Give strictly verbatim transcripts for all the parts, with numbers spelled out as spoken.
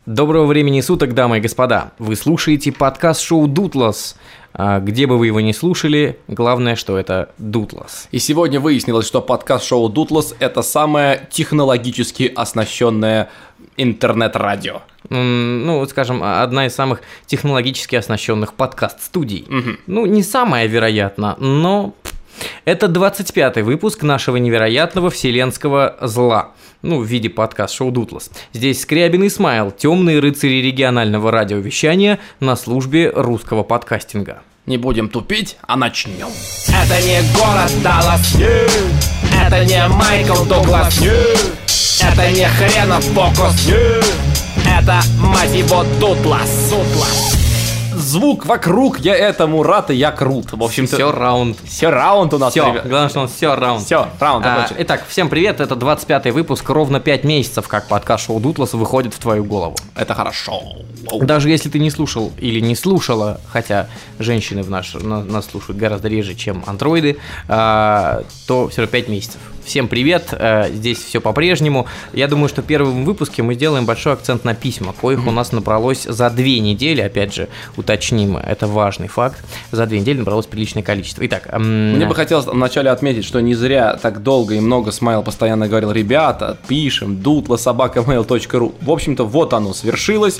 Доброго времени суток, дамы и господа. Вы слушаете подкаст-шоу «Дутлас». Где бы вы его ни слушали, главное, что это «Дутлас». И сегодня выяснилось, что подкаст-шоу «Дутлас» — это самое технологически оснащенное интернет-радио. Ну, скажем, одна из самых технологически оснащенных подкаст-студий. Угу. Ну, не самая, вероятно, но... Это двадцать пятый выпуск нашего невероятного вселенского зла. Ну, в виде подкаст-шоу «Дутлас». Здесь Скрябин и Смайл, темные рыцари регионального радиовещания на службе русского подкастинга. Не будем тупить, а начнем. Это не город Даллас, yeah. Это не Майкл Дуглас, yeah. Это не хренов фокус, yeah. Это, мать его, Дутлас, Дутлас. Звук вокруг, я этому рад, и я крут. В общем-то, все раунд. Все раунд у нас, все, ребят. Главное, что он все раунд. Все, раунд. А, итак, всем привет, это двадцать пятый выпуск, ровно пять месяцев, как подкаст-шоу «Дутлас» выходит в твою голову. Это хорошо. Даже если ты не слушал или не слушала, хотя женщины в наш, на, нас слушают гораздо реже, чем андроиды, а, то все равно пять месяцев. Всем привет, а, здесь все по-прежнему. Я думаю, что в первом выпуске мы сделаем большой акцент на письма, коих mm-hmm. у нас набралось за две недели, опять же, уточним, это важный факт, за две недели набралось приличное количество. Итак, эм... мне бы хотелось вначале отметить, что не зря так долго и много Смайл постоянно говорил: ребята, пишем, дутлас собака мейл точка ру. В общем-то, вот оно свершилось.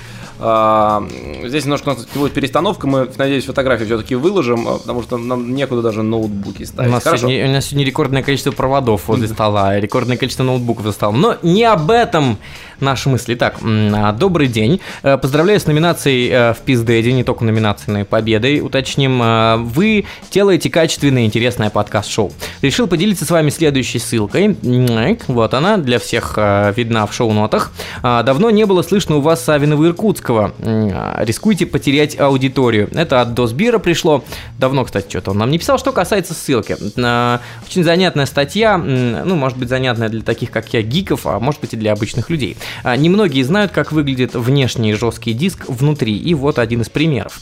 Здесь немножко у нас будет перестановка, мы, надеюсь, фотографии все-таки выложим, потому что нам некуда даже ноутбуки ставить. У нас, сегодня, у нас сегодня рекордное количество проводов возле стола, рекордное количество ноутбуков за столом, но не об этом наши мысли. Итак, добрый день, поздравляю с номинацией в Пиздеде, не только номинацией, но и победой, уточним. Вы делаете качественное и интересное подкаст-шоу. Решил поделиться с вами следующей ссылкой, вот она, для всех видна в шоу-нотах. Давно не было слышно у вас Савинова Иркутского. Рискуете потерять аудиторию. Это от Досбира пришло. Давно, кстати, что-то он нам не писал. Что касается ссылки. Очень занятная статья. Ну, может быть, занятная для таких, как я, гиков, а может быть и для обычных людей. Немногие знают, как выглядит внешний жесткий диск внутри. И вот один из примеров.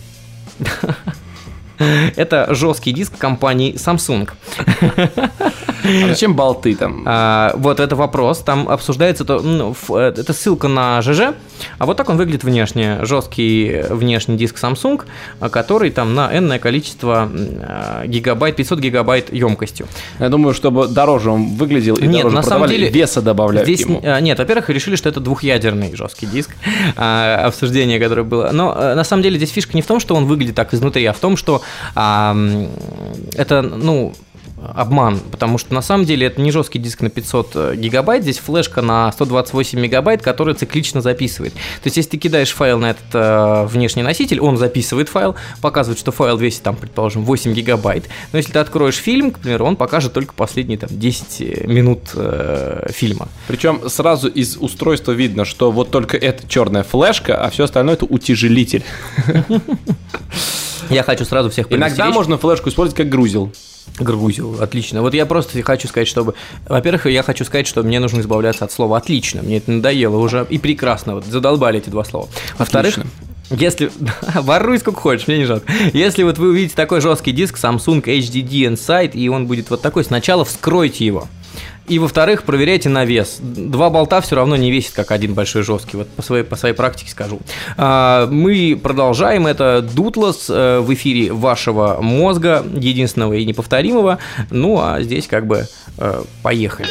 Это жесткий диск компании Samsung. А зачем болты там? А, вот это вопрос. Там обсуждается, то, ну, это ссылка на ЖЖ, а вот так он выглядит внешне. Жесткий внешний диск Samsung, который там на энное количество гигабайт, пятьсот гигабайт емкостью. Я думаю, чтобы дороже он выглядел и нет, дороже на продавали, самом деле, веса добавляют здесь, ему. Нет, во-первых, решили, что это двухъядерный жесткий диск, обсуждение, которое было. Но на самом деле здесь фишка не в том, что он выглядит так изнутри, а в том, что а, это, ну... обман, потому что на самом деле это не жесткий диск на пятьсот гигабайт, здесь флешка на сто двадцать восемь мегабайт, которая циклично записывает. То есть, если ты кидаешь файл на этот э, внешний носитель, он записывает файл, показывает, что файл весит, там, предположим, восемь гигабайт. Но если ты откроешь фильм, к примеру, он покажет только последние там, десять минут э, фильма. Причем сразу из устройства видно, что вот только это черная флешка, а все остальное это утяжелитель. Я хочу сразу всех предостеречь. Иногда можно флешку использовать как грузил. Грузил, отлично. Вот я просто хочу сказать, чтобы... Во-первых, я хочу сказать, что мне нужно избавляться от слова «отлично». Мне это надоело уже. И прекрасно. Вот задолбали эти два слова. Во-вторых, если... Воруй сколько хочешь, мне не жалко. Если вот вы увидите такой жесткий диск Samsung эйч ди ди Insight, и он будет вот такой, сначала вскройте его. И, во-вторых, проверяйте на вес. Два болта все равно не весит, как один большой жесткий. Вот по своей, по своей практике скажу. А, мы продолжаем. Это Дутлас в эфире вашего мозга, единственного и неповторимого. Ну, а здесь как бы э, поехали.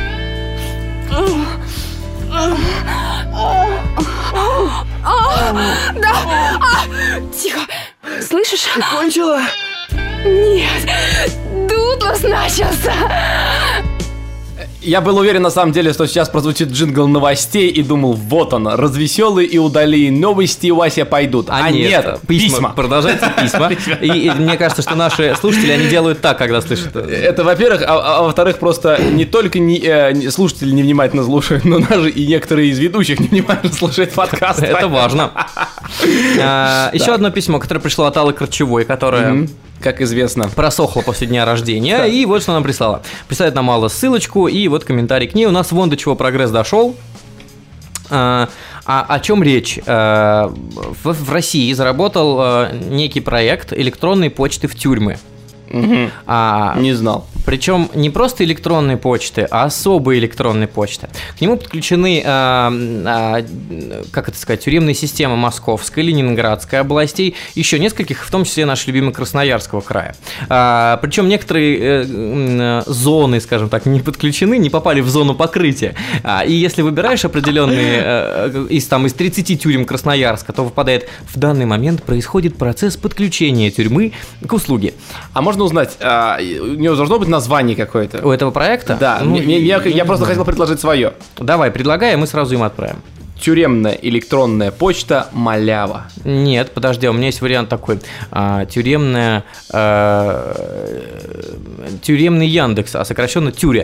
Да! Тихо! Слышишь? Ты кончила? Нет! Дутлас начался! Я был уверен, на самом деле, что сейчас прозвучит джингл новостей и думал, вот он, развеселые и удали новости, Вася, пойдут. А, а нет, нет, письма. письма. Продолжайте письма. И, и мне кажется, что наши слушатели, они делают так, когда слышат. Это, во-первых, а, а во-вторых, просто не только не, э, слушатели невнимательно слушают, но даже и некоторые из ведущих невнимательно слушают подкаст. Это важно. Еще одно письмо, которое пришло от Аллы Корчевой, которое... Как известно, просохла после дня рождения, да. И вот что нам прислала. Присылает нам Алла ссылочку, и вот комментарий к ней. У нас вон до чего прогресс дошел. А, а, о чем речь? А, в, в России заработал а, некий проект электронной почты в тюрьмы. Угу. А, Не знал. Причем не просто электронные почты, а особые электронные почты. К нему подключены, а, а, как это сказать, тюремные системы Московской, Ленинградской областей, еще нескольких, в том числе наш любимый Красноярского края. А, причем некоторые э, э, зоны, скажем так, не подключены, не попали в зону покрытия. А, и если выбираешь определенные э, из, там, из тридцати тюрем Красноярска, то выпадает: в данный момент происходит процесс подключения тюрьмы к услуге. А можно узнать, а, у него должно быть название какое-то? У этого проекта? Да, Ну, мне- я, я не просто знаю. хотел предложить свое. Давай, предлагай, а мы сразу им отправим. Тюремная электронная почта «Малява». Нет, подожди, у меня есть вариант такой. А, тюремная... а, тюремный Яндекс, а сокращенно Тюря.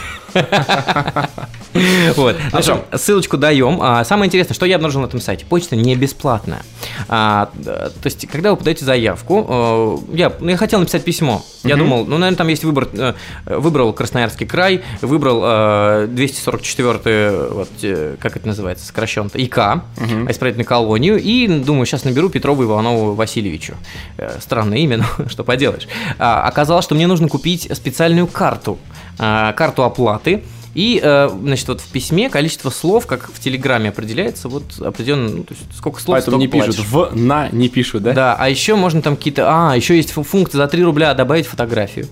Вот. Хорошо. Значит, ссылочку даем. А, самое интересное, что я обнаружил на этом сайте. Почта не бесплатная. А, то есть, когда вы подаете заявку, э, я, ну, я хотел написать письмо. Я думал, ну, наверное, там есть выбор. э, Выбрал Красноярский край, выбрал э, двести сорок четвёртый, вот, э, как это называется, сокращенно-то, ИК, исправительную колонию, и думаю, сейчас наберу Петрову Иванову Васильевичу. Э, Странное имя, но что поделаешь. А, оказалось, что мне нужно купить специальную карту, э, карту оплаты. И, э, значит, вот в письме количество слов, как в Телеграме определяется, вот определенно, ну, то есть сколько слов, Поэтому не столько пишут платишь. в, на, не пишут, да? Да, а еще можно там какие-то... А, еще есть фу- функция за три рубля добавить фотографию.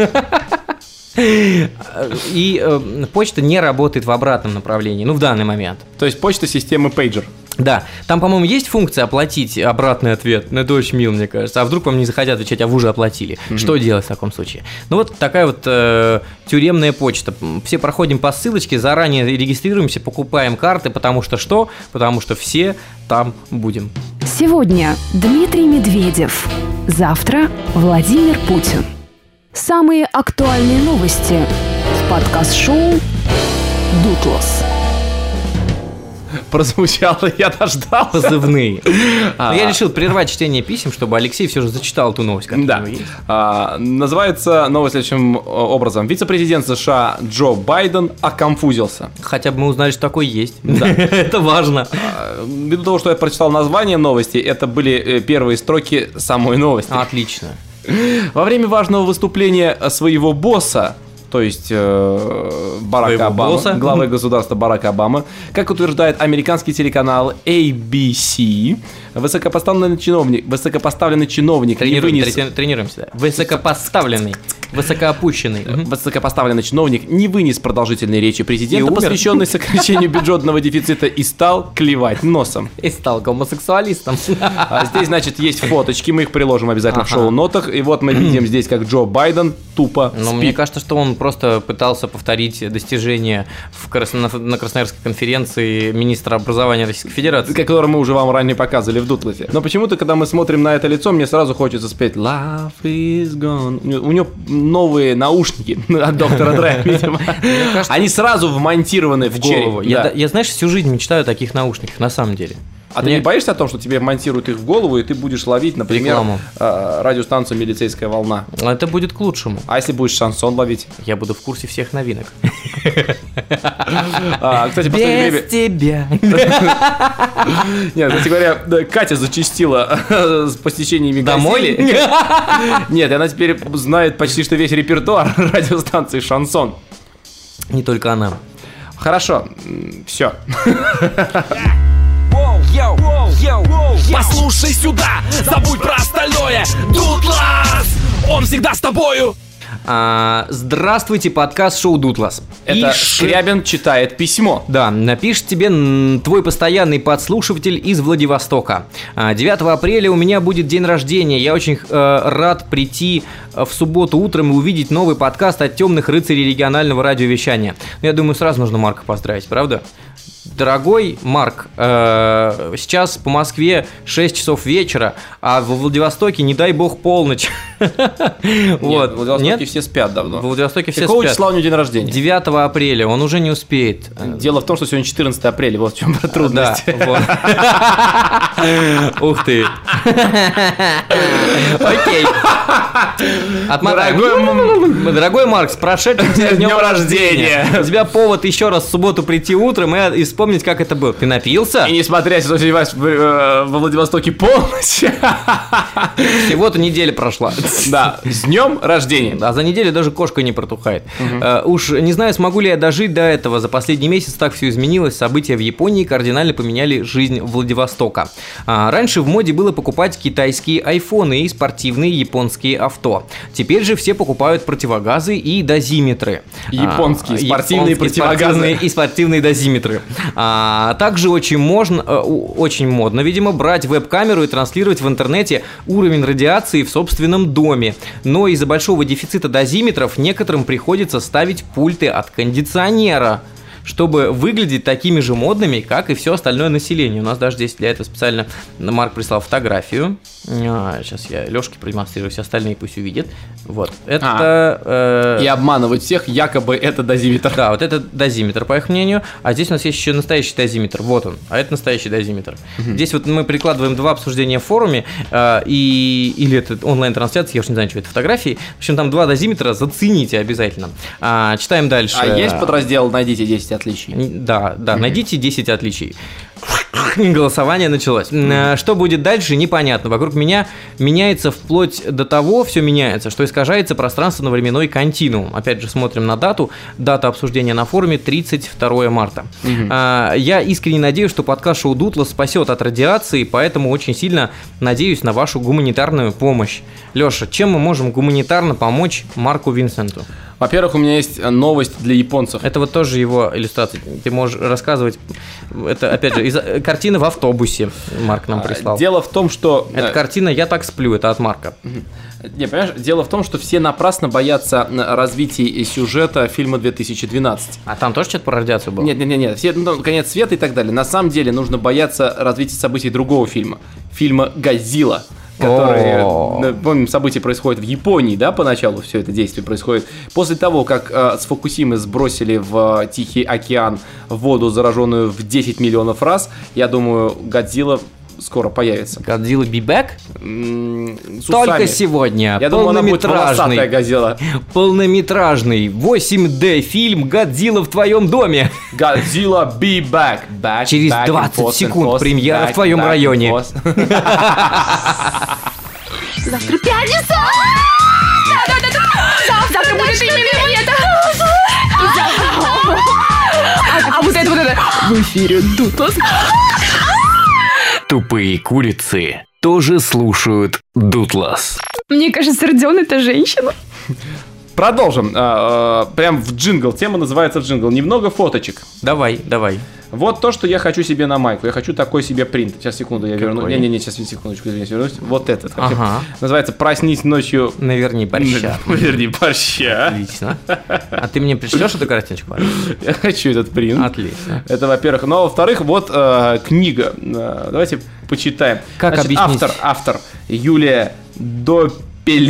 И э, почта не работает в обратном направлении, ну, в данный момент. То есть почта системы пейджер. Да, там, по-моему, есть функция оплатить обратный ответ. Ну, это очень мило, мне кажется. А вдруг вам не захотят отвечать, а вы уже оплатили? Что делать в таком случае? Ну, вот такая вот э, тюремная почта. Все проходим по ссылочке, заранее регистрируемся, покупаем карты, потому что что? Потому что все там будем. Сегодня Дмитрий Медведев. Завтра Владимир Путин. Самые актуальные новости в подкаст-шоу «Дутлас». Прозвучало, я дождался. Позывные. А. Но я решил прервать чтение писем, чтобы Алексей все же зачитал эту новость, которая у Да. него есть. А, называется новость следующим образом. Вице-президент США Джо Байден оконфузился. Хотя бы мы узнали, что такое есть. Да. Это важно. А, Ввиду того, что я прочитал название новости, это были э, первые строки самой новости. Отлично. Во время важного выступления своего босса, то есть э, Барака Своего Обамы, босса? главы государства Барака Обамы, как утверждает американский телеканал эй би си, высокопоставленный чиновник, высокопоставленный чиновник не Тренируем, вынес... трени- тренируемся. Да. Высокопоставленный, высокоопущенный. Мгм. Высокопоставленный чиновник не вынес продолжительной речи И президента, умер. посвященной сокращению бюджетного дефицита, и стал клевать носом. И стал гомосексуалистом. А здесь, значит, есть фоточки, мы их приложим обязательно в Ага. шоу-нотах. И вот мы видим здесь, как Джо Байден тупо Но спит. мне кажется, что он просто пытался повторить достижения в Крас- на, на Красноярской конференции министра образования Российской Федерации. Который мы уже вам ранее показывали в Дутласе. Но почему-то, когда мы смотрим на это лицо, мне сразу хочется спеть Love is gone. У него- У него новые наушники от доктора Дре, видимо. Они сразу вмонтированы в В голову. череп. Я, Да. да- я, знаешь, всю жизнь мечтаю о таких наушниках, на самом деле. А ты Мне- не боишься о том, что тебе монтируют их в голову, и ты будешь ловить, например, Рекламу. э, радиостанцию «Милицейская волна»? Это будет к лучшему. А если будешь шансон ловить? Я буду в курсе всех новинок. А, кстати, в последнее время... тебя. Нет, кстати говоря, да, Катя зачастила с посещениями Домой? гостей. Нет, она теперь знает почти что весь репертуар радиостанции «Шансон». Не только она. Хорошо, все. Послушай сюда, забудь про остальное. Дутлас, он всегда с тобою. А, здравствуйте, подкаст шоу Дутлас. Это Пишет- Скрябин читает письмо. Да, напишет тебе м, твой постоянный подслушиватель из Владивостока. А, девятого апреля у меня будет день рождения. Я очень э, рад прийти э, в субботу утром и увидеть новый подкаст от темных рыцарей регионального радиовещания. Ну, я думаю, сразу нужно Марка поздравить, правда? Дорогой Марк, э, сейчас по Москве шесть часов вечера, а во Владивостоке, не дай бог, полночь. Нет, Вот. в Владивостоке Нет? все спят давно. В Владивостоке все Какого спят. числа у него день рождения? девятого апреля, он уже не успеет. Дело в том, что сегодня четырнадцатое апреля, вот в чем трудность. Да, вот. Ух ты. Окей. Отмотаем. Дорогой Дорогой Марк, с прошедшим тебя Днем днем рождения. рождения. У тебя повод еще раз в субботу прийти утром и исполнить вспомнить, как это было. Ты напился? И несмотря, что сейчас во Владивостоке полночь. Всего-то неделя прошла. Да, с днем рождения. А за неделю даже кошка не протухает. Uh, уж не знаю, смогу ли я дожить до этого. За последний месяц так все изменилось. События в Японии кардинально поменяли жизнь Владивостока. А, раньше в моде было покупать китайские айфоны и спортивные японские авто. Теперь же все покупают противогазы и дозиметры. Японские, а, спортивные японские, противогазы. Спортивные и спортивные дозиметры. А, также очень, можно, очень модно, видимо, брать веб-камеру и транслировать в интернете уровень радиации в собственном доме. Но из-за большого дефицита дозиметров некоторым приходится ставить пульты от кондиционера, чтобы выглядеть такими же модными, как и все остальное население. У нас даже здесь для этого специально Марк прислал фотографию. А, сейчас я Лёшке продемонстрирую, все остальные пусть увидят. Вот. Это... А, э... И обманывать всех, якобы это дозиметр. Да, вот это дозиметр, по их мнению. А здесь у нас есть еще настоящий дозиметр. Вот он. А это настоящий дозиметр. Угу. Здесь вот мы прикладываем два обсуждения в форуме. Э, и... Или это онлайн-трансляция, я уж не знаю, что это фотографии. В общем, там два дозиметра, зацените обязательно. А, читаем дальше. А есть подраздел «Найдите десять отличий»? Да, да, угу. Найдите десять отличий. Голосование началось. Mm-hmm. Что будет дальше, непонятно. Вокруг меня меняется вплоть до того, все меняется, что искажается пространственно-временной континуум. Опять же, смотрим на дату. Дата обсуждения на форуме тридцать второе марта. Mm-hmm. А, я искренне надеюсь, что подкаст «Шоу Дутлас» спасет от радиации, поэтому очень сильно надеюсь на вашу гуманитарную помощь. Леша, чем мы можем гуманитарно помочь Марку Винсенту? Во-первых, у меня есть новость для японцев. Это вот тоже его иллюстрация. Ты можешь рассказывать. Это, опять же, из картина в автобусе Марк нам прислал. Дело в том, что... Это картина «Я так сплю», это от Марка. Не, понимаешь, дело в том, что все напрасно боятся развития сюжета фильма две тысячи двенадцать. А там тоже что-то про радиацию было? Нет, нет, нет, нет. Все, ну, конец света и так далее. На самом деле нужно бояться развития событий другого фильма. Фильма «Годзилла». Который, помним, события происходят в Японии, да, поначалу все это действие происходит. После того, как э, с Фукусимы сбросили в Тихий океан воду, зараженную в десять миллионов раз, я думаю, Годзилла скоро появится. Годзилла Be Back? М-м, Только сегодня. Я думаю, она будет волосатая Годзилла. Полнометражный восемь дэ фильм «Годзилла в твоем доме». Годзилла Be Back. back Через back двадцать post, секунд post, премьера back, в твоем back, районе. Завтра пятница! Завтра будет именно это! А вот это, вот это! В эфире Дутлас. Тупые курицы тоже слушают Дутлас. Мне кажется, Родион — это женщина. Продолжим. А, а, прям в джингл. Тема называется джингл. Немного фоточек. Давай, давай. Вот то, что я хочу себе на майку. Я хочу такой себе принт. Сейчас, секунду, я верну. Не-не-не, сейчас, секундочку, извините, вернусь. Вот этот. Ага. Называется «Проснись ночью». Наверни борща. Наверни борща. Отлично. А ты мне пришлешь эту картиночку? Я хочу этот принт. Отлично. Это, во-первых. Ну, а во-вторых, вот э, книга. Э, давайте почитаем. Как Значит, объяснить? Автор, автор Юлия Доппельгангер.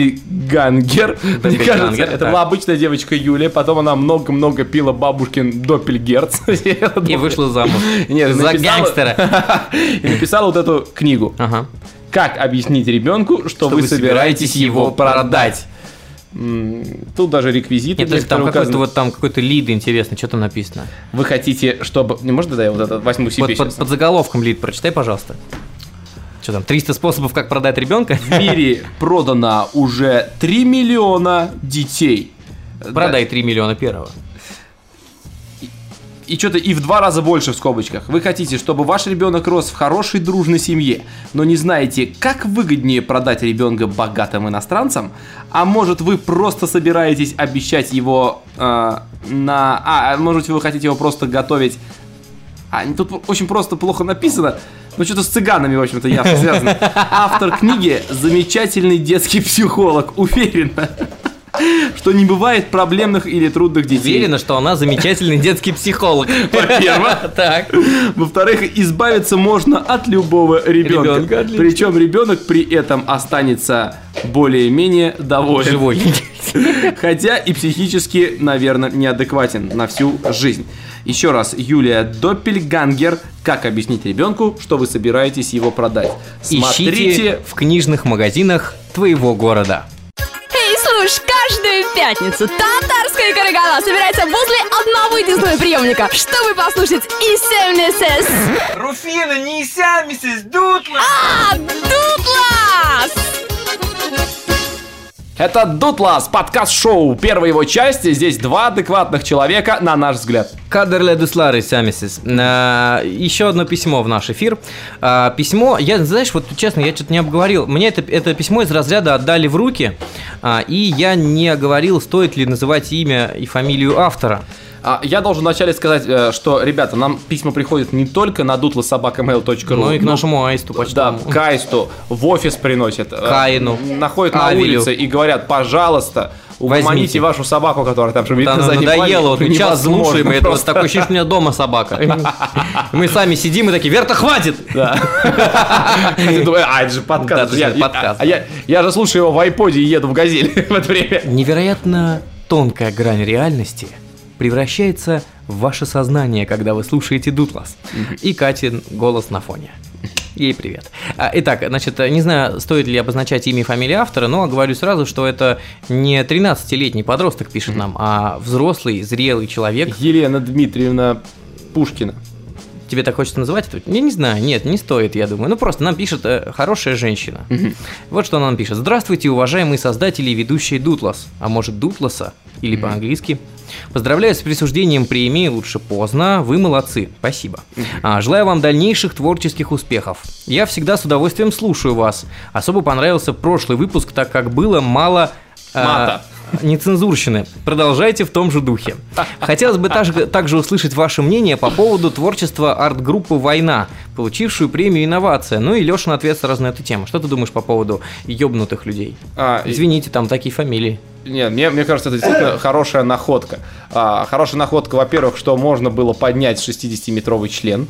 Мне кажется, это была обычная девочка Юлия, потом она много-много пила бабушкин Доппельгерц. И вышла замуж. Нет, за гангстера. И написала вот эту книгу. Ага. Как объяснить ребенку, что, что вы, вы собираетесь его продать? Тут даже реквизиты. Нет, то есть там какой-то вот там какой-то лид интересный, что там написано. Вы хотите, чтобы... Не можно, да, я вот это возьму себе вот под, под заголовком лид прочитай, пожалуйста. Что там, триста способов, как продать ребенка? В мире продано уже три миллиона детей. Продай три миллиона первого. И, и что-то и в два раза больше в скобочках. Вы хотите, чтобы ваш ребенок рос в хорошей дружной семье, но не знаете, как выгоднее продать ребенка богатым иностранцам? А может, вы просто собираетесь обещать его э, на... А, может, вы хотите его просто готовить... А, тут очень просто плохо написано. Ну, что-то с цыганами, в общем-то, ясно связано. Автор книги – замечательный детский психолог. Уверена, что не бывает проблемных или трудных детей. Уверена, что она замечательный детский психолог. Во-первых. Так. Во-вторых, избавиться можно от любого ребенка. Причем ребенок при этом останется более-менее доволен. Живой. Хотя и психически, наверное, неадекватен на всю жизнь. Еще раз, Юлия Доппельгангер. Как объяснить ребенку, что вы собираетесь его продать? Смотрите Ищите в книжных магазинах твоего города. Эй, слушай, каждую пятницу татарская Юлия Карагала собирается возле одного единственного приемника, чтобы послушать и семь эс эс. Руфина, не ися, миссис Дутлас! А, Дутлас! Это Дутлас, подкаст-шоу первой его части. Здесь два адекватных человека, на наш взгляд. Кадерле Дуслары, Сямисис. Еще одно письмо в наш эфир. А, письмо, я, знаешь, вот честно, я что-то не обговорил. Мне это, это письмо из разряда отдали в руки, а, и я не оговорил, стоит ли называть имя и фамилию автора. А, я должен вначале сказать, что, ребята, нам письма приходят не только на дутлас собака мейл точка ру, Ну и к нашему аисту почтовому. Да, к аисту, в офис приносят. Каину. Находят на Авелю. улице и говорят, пожалуйста, угомоните Возьмите. вашу собаку, которая там шумит Да, на она заднем плане. надоело, вот мы час Невозможно слушаем, и это вот просто. такое ощущение, что у меня дома собака. Мы сами сидим и такие, Верта, хватит! Ты думаешь, а, это же подкаст. Да, Я- это же подкаст. а я- Я же слушаю его в айподе и еду в газель в это время. Невероятно тонкая грань реальности превращается в ваше сознание, когда вы слушаете Дутлас. И Катин голос на фоне. Ей привет. А, Итак, значит, не знаю, стоит ли обозначать имя и фамилию автора, но говорю сразу, что это не тринадцатилетний подросток пишет нам, а взрослый, зрелый человек. Елена Дмитриевна Пушкина. Тебе так хочется называть это? Я не знаю, нет, не стоит, я думаю. Ну, просто нам пишет э, хорошая женщина. Вот что она нам пишет. Здравствуйте, уважаемые создатели и ведущие Дутлас. А может, Дутласа? Или по-английски. Поздравляю с присуждением премии, лучше поздно. Вы молодцы, спасибо. А, желаю вам дальнейших творческих успехов. Я всегда с удовольствием слушаю вас. Особо понравился прошлый выпуск, так как было мало... э, Мата. Нецензурщины. Продолжайте в том же духе. Хотелось бы также, также услышать ваше мнение по поводу творчества арт-группы «Война», получившую премию «Инновация». Ну и Лешин ответ сразу на эту тему. Что ты думаешь по поводу ёбнутых людей? А, и- Извините, там такие фамилии. Нет, мне, мне кажется, это действительно хорошая находка. А, хорошая находка, во-первых, что можно было поднять шестидесятиметровый член.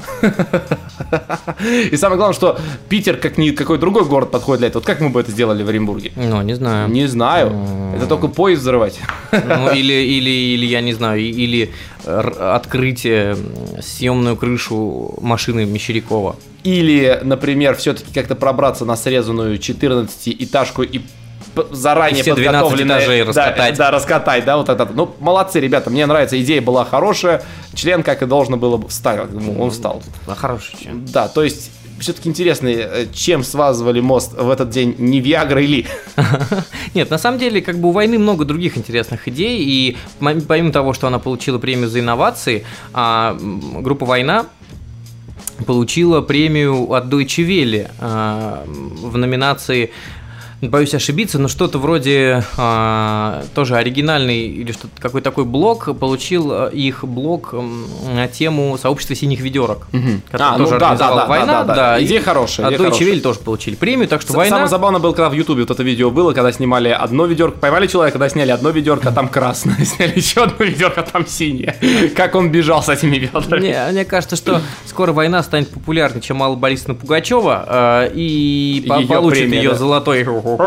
И самое главное, что Питер, как ни какой другой город, подходит для этого. Вот как мы бы это сделали в Оренбурге? Ну, не знаю. Не знаю. Это только поезд взрывать. Ну, или, или, или, я не знаю, и- или р- открыть э, съемную крышу машины Мещерякова. Или, например, все-таки как-то пробраться на срезанную четырнадцатиэтажку и п- заранее И все двенадцать подготовленное- этажей да, раскатать. Да, раскатать, да, вот это. Ну, молодцы, ребята, мне нравится, идея была хорошая, член, как и должно было бы, встал, ну, он встал. А хороший чем. Да, то есть, все-таки интересно, э, чем связывали мост в этот день, не Виагра или... Нет, на самом деле, как бы у «Войны» много других интересных идей, и мо- помимо того, что она получила премию за инновации, а, м, группа «Война» получила премию от Deutsche Welle а, в номинации, боюсь ошибиться, но что-то вроде а, тоже оригинальный или что-то какой такой блог, получил а, их блог м, на тему сообщества синих ведерок, который А, ну тоже да, организовала да, да, «Война». да, да. Идея хорошая, От идея Deutsche хорошая. Welle тоже получили премию, так что С- «Война». Самое забавное было, когда в Ютубе вот это видео было, когда снимали одно ведерко, поймали человека, когда сняли одно ведерко, а там красное, сняли еще одно ведерко, а там синее. Как он бежал с этими ведрами. Мне, мне кажется, что скоро «Война» станет популярнее, чем Алла Борисовна Пугачева, э, и по- Её получит премия, ее да. золотой,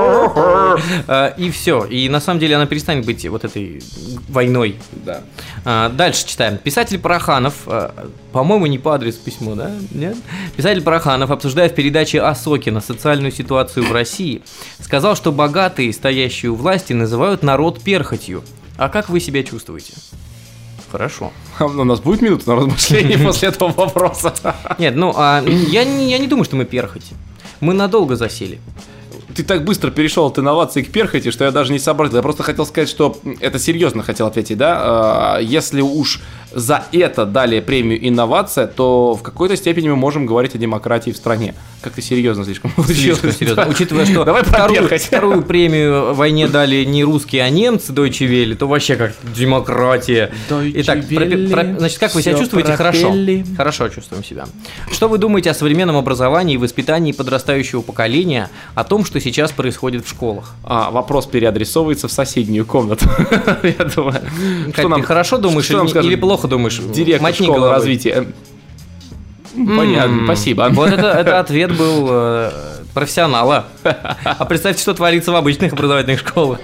э, и все. И на самом деле она перестанет быть вот этой войной. Да. А, Дальше читаем. Писатель Пороханов, э, по-моему, не по адресу письмо, да? Нет? Писатель Пороханов, обсуждая в передаче Осокина социальную ситуацию в России, сказал, что богатые, стоящие у власти, называют народ перхотью. А как вы себя чувствуете? Хорошо. А У нас будет минута на размышление после этого вопроса. Нет, ну, а, я, не, я не думаю, что мы перхоть. Мы надолго засели. Ты так быстро перешел от инноваций к перхоти, что я даже не сообразил. Я просто хотел сказать, что это серьезно хотел ответить, да? Если уж за это дали премию инновация, то в какой-то степени мы можем говорить о демократии в стране. Как-то серьезно слишком получилось. Слишком серьезно. Учитывая, что Давай про вторую, перхоть. вторую премию войне дали не русские, а немцы, Deutsche Welle, то вообще как демократия. Deutsche Итак, про- Welle, про- значит, как вы себя всё чувствуете? Хорошо. пропели. Хорошо чувствуем себя. Что вы думаете о современном образовании и воспитании подрастающего поколения, о том, что сейчас происходит в школах? А, вопрос переадресовывается в соседнюю комнату. Я думаю. Кать, ты хорошо думаешь что нам или, скажет или плохо думаешь? Директор Мотни школы головой. развития. Понятно, М, спасибо. Вот это, это ответ был э, профессионала. А представьте, что творится в обычных образовательных школах.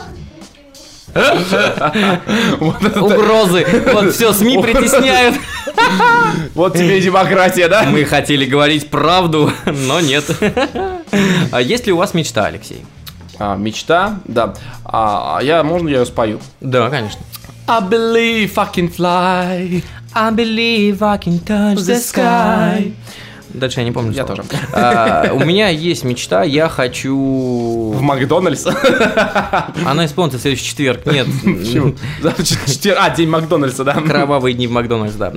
Угрозы. Вот все, СМИ притесняют. Вот тебе и демократия, да? Мы хотели говорить правду, но нет. А есть ли у вас мечта, Алексей? А, мечта, да. А, я, можно я ее спою? Да, конечно. I believe I can fly. I believe I can touch the sky. Дальше я не помню. Я слова. тоже. А, у меня есть мечта, я хочу... В Макдональдс? Она исполнится в следующий четверг. Нет. Почему? Завтра четверг. А, день Макдональдса, да? Кровавые дни в Макдональдс, да.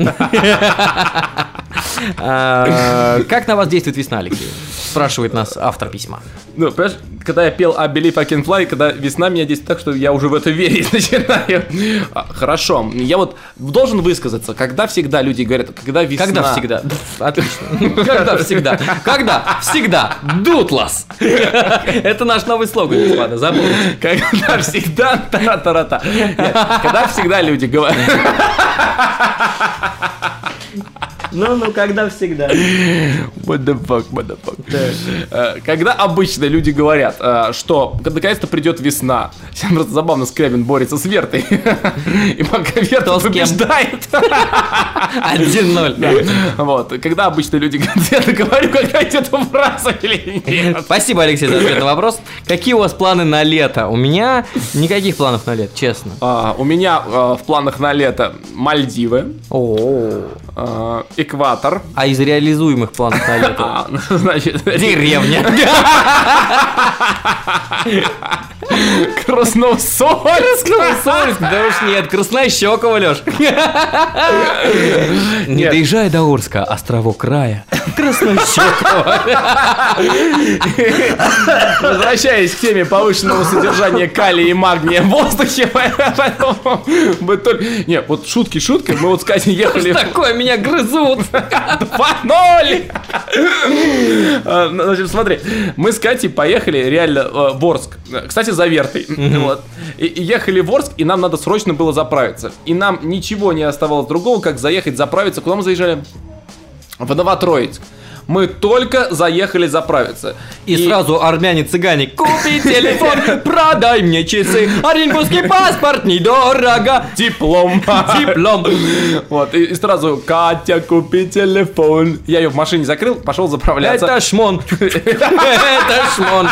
А, Как на вас действует весна, Алексей? Спрашивает нас автор письма. Ну, понимаешь, когда я пел I Believe I Can Fly, когда весна меня действует так, что я уже в это верить начинаю. А, Хорошо, я вот должен высказаться, когда всегда люди говорят, когда весна... Когда всегда? Отлично. Когда всегда? Когда всегда? Дутлас. Это наш новый слоган, господа, запомните. Когда всегда... Тара-тара-та. Нет, когда всегда люди говорят... Ну, ну, когда всегда. What the fuck, what the fuck. Э, Когда обычно люди говорят, э, что наконец-то придет весна. Сейчас просто забавно, Скрябин борется с Вертой. И пока Верта Кто с кем? побеждает. один ноль. Вот. Когда обычно люди говорят, я договорю, когда идет фраза или нет. Спасибо, Алексей, за ответ на вопрос. Какие у вас планы на лето? У меня никаких планов на лето, честно. А, У меня э, в планах на лето Мальдивы, О, э, Экватор. а из реализуемых планов на лето? А, ну, значит, Деревня. Красносольск. Красносольск, да уж нет, Краснощекова, Лёш. Не Нет. доезжай до Орска, островок рая. Краснощекова. Возвращаясь к теме повышенного содержания калия и магния в воздухе, поэтому мы только... Не, вот шутки шуткой, мы вот с Катей ехали... Такое, меня грызут. два ноль! А, Значит, смотри, мы с Катей поехали реально э, в Орск. Кстати, за Вертой. Вот. И, и ехали в Орск, и нам надо срочно было заправиться. И нам ничего не оставалось другого, как заехать заправиться. Куда мы заезжали? В Новотроицк. Мы только заехали заправиться. И сразу армяне-цыгане: купи телефон, продай мне часы, оренбургский паспорт недорого, Диплом. диплом. Вот, и, и сразу: Катя, купи телефон. Я ее в машине закрыл, пошел заправляться. Это шмон. Это шмон.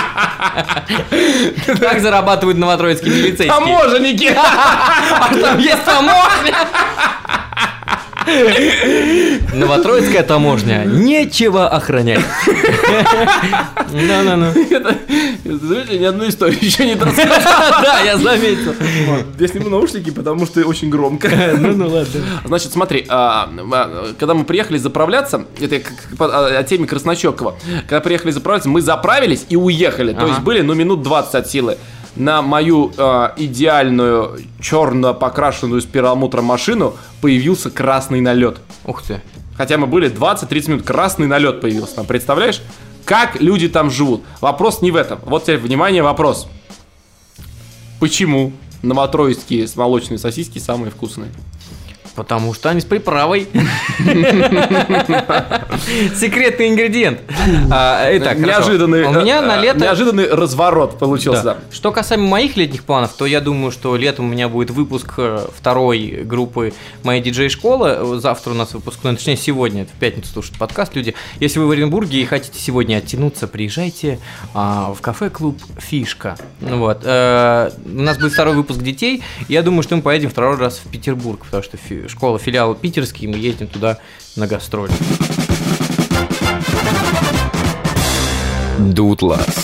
Так зарабатывают новотроицкие милицейские. Таможенники! А там есть таможня. Новотроицкая таможня. Нечего охранять. Да-да-да. Это, знаете, ни одну историю еще не рассказал. Да, я заметил. Я сниму наушники, потому что очень громко. Ну, ну ладно. Значит, смотри, а, а, когда мы приехали заправляться, это я как- по- о, о теме Краснощекова, когда приехали заправляться, мы заправились и уехали. То Ага. есть были, ну, минут двадцать от силы. На мою а, идеальную черно покрашенную с перламутром машину появился красный налет. Ух ты. Хотя мы были двадцать-тридцать минут, красный налет появился там, представляешь? Как люди там живут? Вопрос не в этом. Вот теперь, внимание, вопрос. Почему новотроицкие молочные сосиски самые вкусные? Потому что они с приправой. Секретный ингредиент. А, Итак, хорошо. неожиданный, У меня на э, лето... неожиданный разворот получился. Да. Что касаемо моих летних планов, то я думаю, что летом у меня будет выпуск э, второй группы моей диджей-школы. Завтра у нас выпускной, точнее сегодня, это в пятницу слушают подкаст люди. Если вы в Оренбурге и хотите сегодня оттянуться, приезжайте а, в кафе-клуб «Фишка». Вот. Э, у нас будет второй выпуск детей. Я думаю, что мы поедем второй раз в Петербург, потому что фи- школа, филиал питерский, и мы едем туда на гастроли. Дутлас.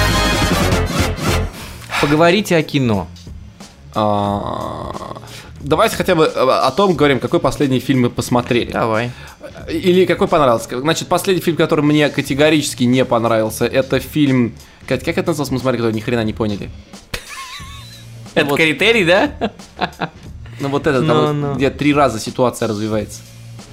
Поговорите о кино. А, Давайте хотя бы о том говорим, какой последний фильм мы посмотрели. Давай. Или какой понравился. Значит, последний фильм, который мне категорически не понравился, это фильм... Кать, как это назывался? Мы смотрели, кто ни хрена не поняли. Это Вот. критерий, да? Ну вот этот, Ну, там вот, ну. где три раза ситуация развивается.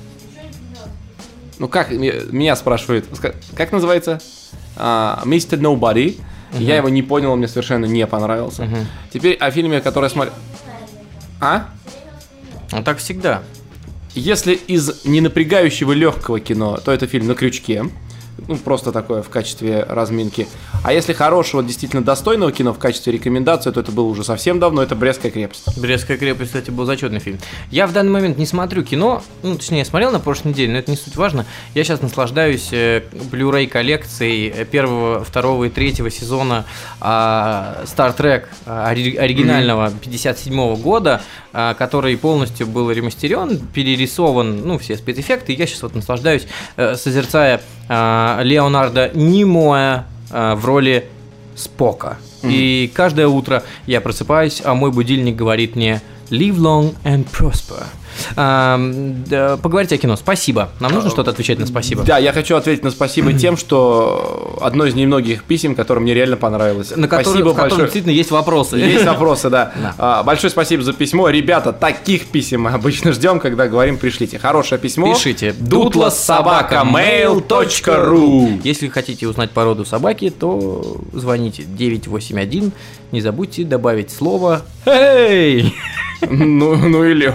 Ну как, ме- меня спрашивают, ска- как называется? А, мистер Nobody. Я его не понял, он мне совершенно не понравился. Мгм. Теперь о фильме, который я смотрел. А? Ну так всегда. Если из ненапрягающего легкого кино, то это фильм «На крючке». Ну, просто такое в качестве разминки. А если хорошего, действительно достойного кино в качестве рекомендации, то это было уже совсем давно, это «Брестская крепость». «Брестская крепость», кстати, был зачетный фильм. Я в данный момент не смотрю кино, ну, точнее, я смотрел на прошлой неделе, но это не суть важно. Я сейчас наслаждаюсь э, Blu-ray коллекцией первого, второго и третьего сезона э, Star Trek э, оригинального пятьдесят седьмого года, э, который полностью был ремастерен, перерисован, ну, все спецэффекты, и я сейчас вот наслаждаюсь, э, созерцая э, Леонардо Нимоя э, в роли Спока. Mm-hmm. И каждое утро я просыпаюсь, а мой будильник говорит мне «Live long and prosper». А, да, поговорите о кино. Спасибо. Нам нужно что-то отвечать на спасибо? Да, я хочу ответить на спасибо тем, что одно из немногих писем, которое мне реально понравилось. На которое, спасибо в котором большое. Действительно есть вопросы. Есть вопросы, да. Да. А, большое спасибо за письмо. Ребята, таких писем мы обычно ждем, когда говорим «пришлите». Хорошее письмо. Пишите. дутлас собака мейл точка ру. Если вы хотите узнать породу собаки, то звоните девять восемь один. Не забудьте добавить слово «Эй!». Ну, ну или...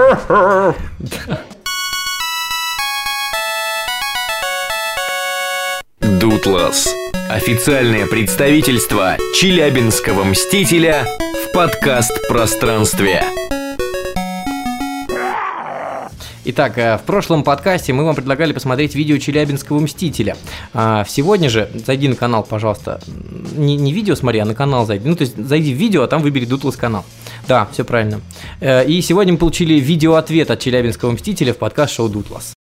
Дутлас. Официальное представительство Челябинского Мстителя в подкаст-пространстве. Итак, в прошлом подкасте мы вам предлагали посмотреть видео Челябинского Мстителя. А сегодня же зайди на канал, пожалуйста. Не, не видео смотри, а на канал зайди. Ну, то есть зайди в видео, а там выбери Дутлас канал. Да, все правильно. И сегодня мы получили видео-ответ от Челябинского Мстителя в подкаст-шоу Дутлас.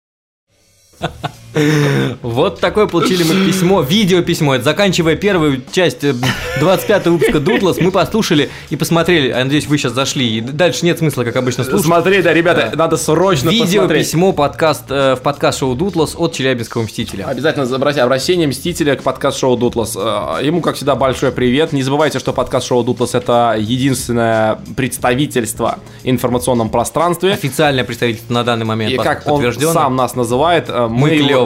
Вот такое получили мы письмо, видеописьмо. Это заканчивая первую часть двадцать пятого выпуска Дутлас, мы послушали и посмотрели. Я надеюсь, вы сейчас зашли. И дальше нет смысла, как обычно, слушать. Смотри, да, ребята, да. Надо срочно видео, посмотреть. Видеописьмо подкаст, э, в подкаст-шоу Дутлас от Челябинского Мстителя. Обязательно обращение Мстителя к подкаст-шоу Дутлас. Ему, как всегда, большой привет. Не забывайте, что подкаст-шоу Дутлас — это единственное представительство в информационном пространстве. Официальное представительство на данный момент. И как подтверждено. Он сам нас называет, мы, мы клевые.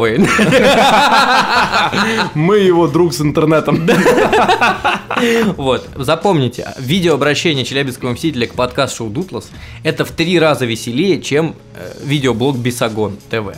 Мы его друг с интернетом. Вот, запомните, видеообращение Челябинского Мстителя к подкаст-шоу Дутлас — это в три раза веселее, чем э, видеоблог Бесогон ТВ.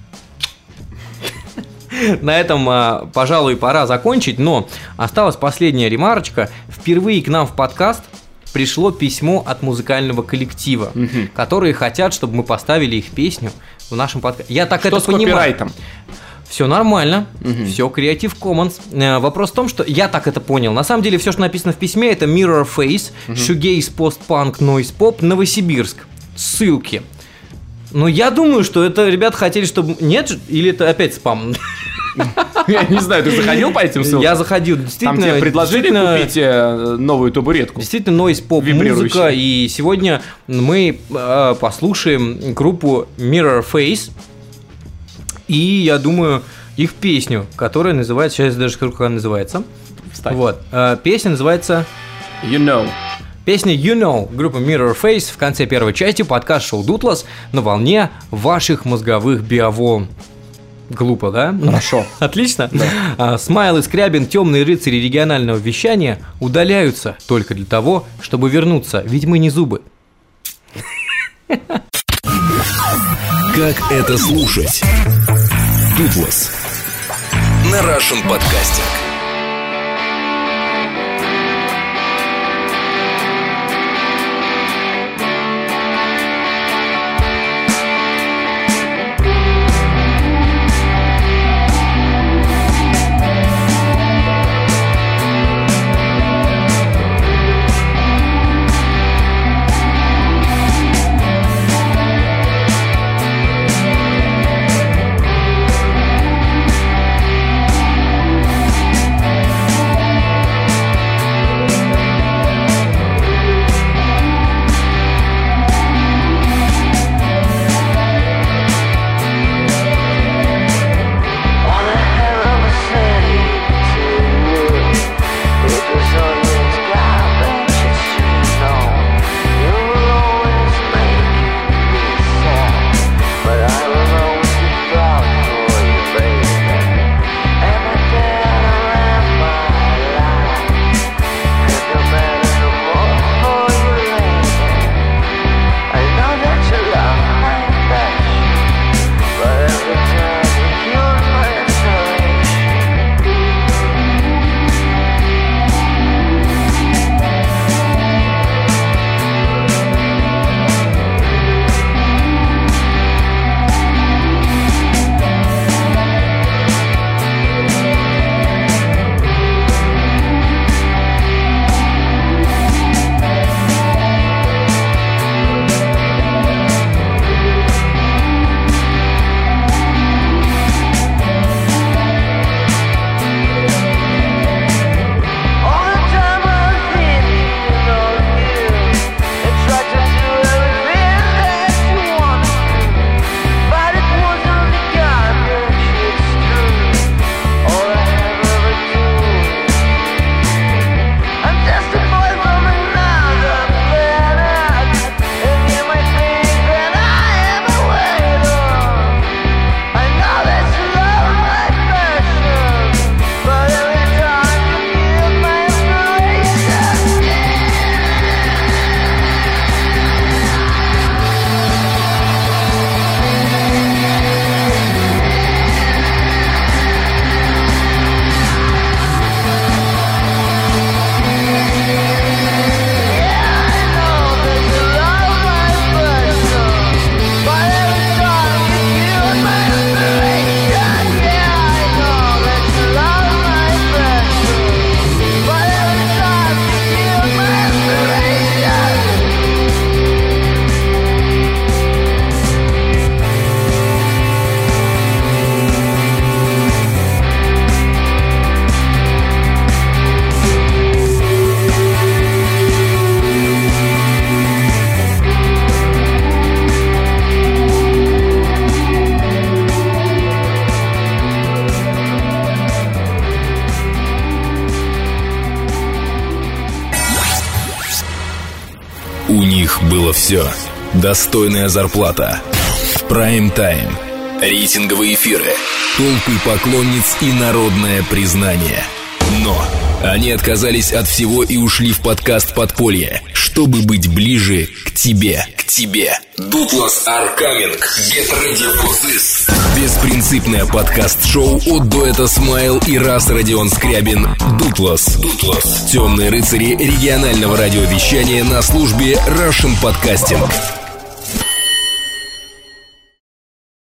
На этом, э, пожалуй, пора закончить, но осталась последняя ремарочка. Впервые к нам в подкаст пришло письмо от музыкального коллектива, угу. которые хотят, чтобы мы поставили их песню в нашем подкасте. Я так Что это с понимаю. Копирайтом? Все нормально, угу. все Creative Commons. Э, вопрос в том, что я так это понял. На самом деле все, что написано в письме, это Mirror Face, угу. Shoegaze, Post-Punk, Noise Pop, Новосибирск. Ссылки. Но я думаю, что это ребята хотели, чтобы... Нет? Или это опять спам? Я не знаю, ты заходил по этим ссылкам? Я заходил, действительно. Там тебе предложили купить новую табуретку? Действительно, Noise Pop музыка. И сегодня мы э, послушаем группу Mirror Face. И, я думаю, их песню, которая называется... Сейчас я даже скажу, как она называется. Встать. Вот. Э, песня называется... You Know. Песня You Know, группа Mirror Face в конце первой части подкаст-шоу Дутлас на волне ваших мозговых биоволн. Глупо, да? Хорошо. Отлично. Да. Смайл и Скрябин, темные рыцари регионального вещания, удаляются только для того, чтобы вернуться, ведь мы не зубы. Как это слушать? Дутлас на Russian Podcasting. было все. Достойная зарплата, прайм-тайм, рейтинговые эфиры, толпы поклонниц и народное признание. Но они отказались от всего и ушли в подкаст «Подполье», чтобы быть ближе к тебе. К тебе. Дутлас are coming. Get ready for this. Беспринципное подкаст-шоу от дуэта Смайл и Рас Родион Скрябин. Дутлас. Дутлас. Темные рыцари регионального радиовещания на службе Russian Podcasting.